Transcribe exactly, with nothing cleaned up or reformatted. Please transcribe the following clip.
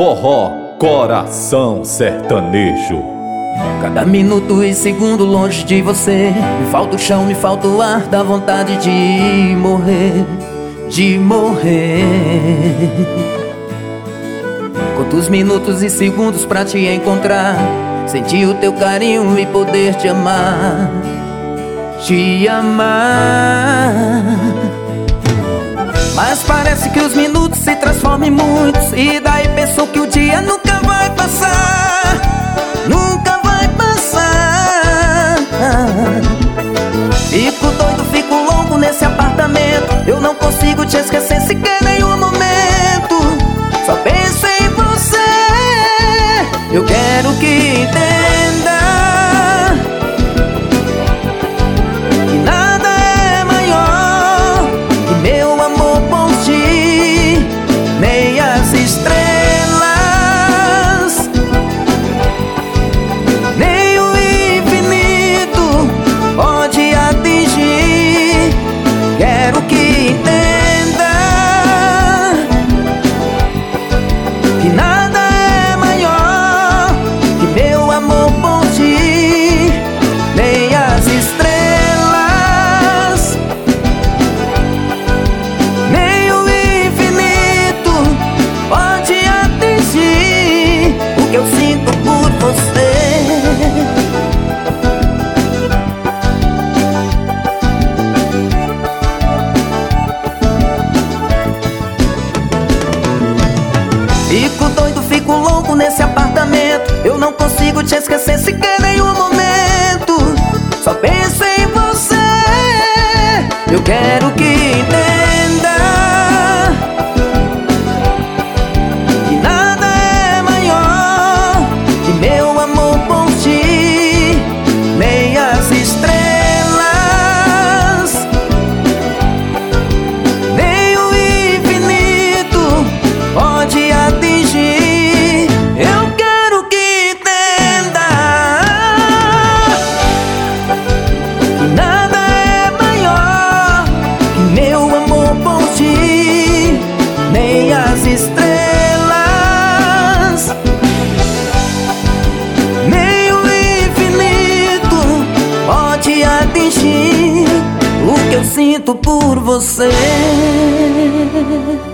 forró, coração sertanejo. Cada minuto e segundo longe de você, me falta o chão, me falta o ar, dá vontade de morrer, de morrer. Quantos minutos e segundos pra te encontrar, sentir o teu carinho e poder te amar, te amar. Mas parece que os minutos se transformam em muitos, e daí pensou que o dia nunca vai passar, nunca vai passar. Fico doido, fico louco nesse apartamento, eu não consigo te esquecer sequer nenhum momento. Só penso em você, eu quero que entenda que nada é maior que meu amor por ti, nem as estrelas, nem o infinito pode atingir. Quero que entenda que nada é maior que meu amor por ti, nem as estrelas, nem o infinito pode atingir o que eu sinto por você. Fico doido, fico louco nesse apartamento, eu não consigo te esquecer sequer nenhum momento. Só penso em você, eu quero que entenda que nada é maior que meu amor por ti, nem as estrelas, nem o infinito pode atingir. Eu quero que entenda que nada é maior que meu amor por ti, nem as estrelas, nem o infinito pode atingir o que eu sinto por você.